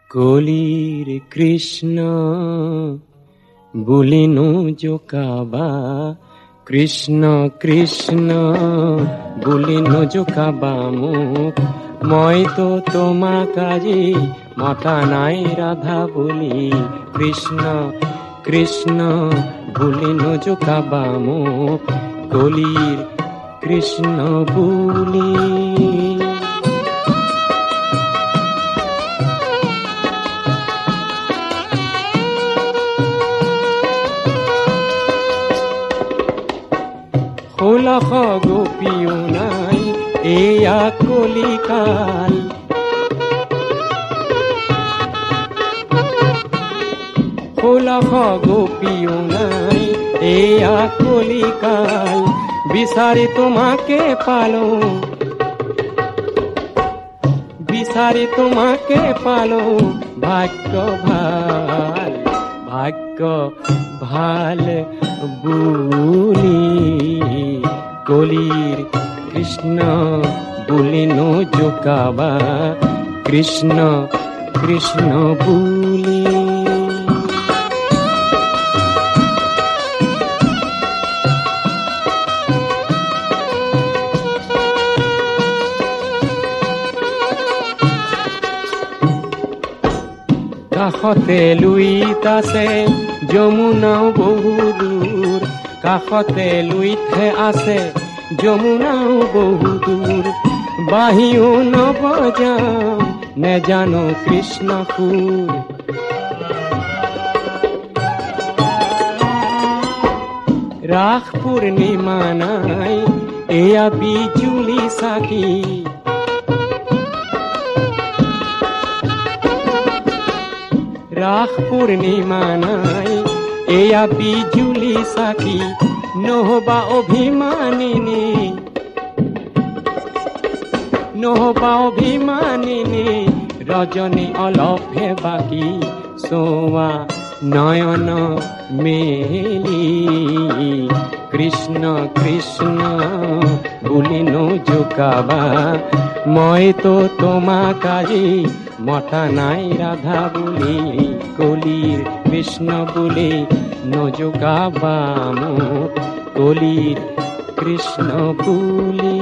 কলিৰ কৃষ্ণ বুলি নোজোকাবা, কৃষ্ণ কৃষ্ণ বুলি নোজোকাবা মোক। মইতো তোমাক আজি মতা নাই ৰাধা বুলি। কৃষ্ণ কৃষ্ণ বুলি নোজোকাবা মোক, কলিৰ কৃষ্ণ বুলি। ষোলশ গোপীও নাই এয়া কলিকাল, ষোলশ গোপীও নাই এয়া কলিকাল। বিচাৰি তোমাকে পালো, বিচাৰি তোমাকে পালো, ভাগ্য ভাল, ভাগ্য ভাল বুলি। কলিৰ কৃষ্ণ বুলি নোজোকাবা, কৃষ্ণ কৃষ্ণ বুলি। কাষতে লুইত আছে যমুনাও বহু দূৰ, কাষতে লুইতহে আছে যমুনাও বহু দূৰ। বাঁহীও নবজাম নেজানো কৃষ্ণ সুৰ, ৰাস পূৰ্ণিমা নাই এয়া বিজুলি চাকি। ৰাস পূৰ্ণিমা নাই এয়া বিজুলি চাকি। নহবা অভিমানিনী, নহবা অভিমানিনী, ৰজনী অলপহে বাকী চোৱা নয়ন মেলি। কৃষ্ণ কৃষ্ণ বুলি নোজোকাবা, মইতো তোমাক আজি মতা নাই ৰাধা বুলি। কলিৰ কৃষ্ণ বুলি নোজোকাবা মোক, কলিৰ কৃষ্ণ বুলি।